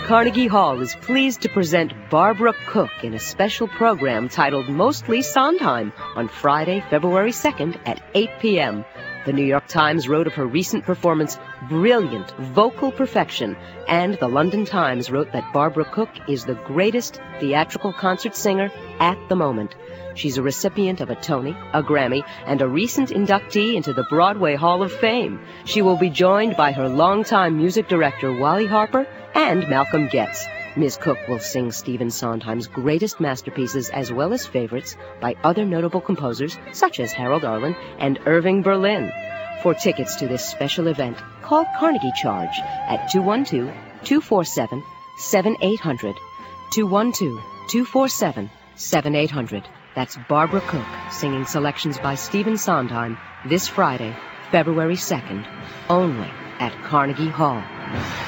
Carnegie Hall is pleased to present Barbara Cook in a special program titled Mostly Sondheim on Friday, February 2nd at 8 p.m. The New York Times wrote of her recent performance, brilliant vocal perfection, and the London Times wrote that Barbara Cook is the greatest theatrical concert singer at the moment. She's a recipient of a Tony, a Grammy, and a recent inductee into the Broadway Hall of Fame. She will be joined by her longtime music director, Wally Harper, and Malcolm Getz. Ms. Cook will sing Stephen Sondheim's greatest masterpieces as well as favorites by other notable composers such as Harold Arlen and Irving Berlin. For tickets to this special event, call Carnegie Charge at 212-247-7800. 212-247-7800. That's Barbara Cook singing selections by Stephen Sondheim this Friday, February 2nd, only at Carnegie Hall.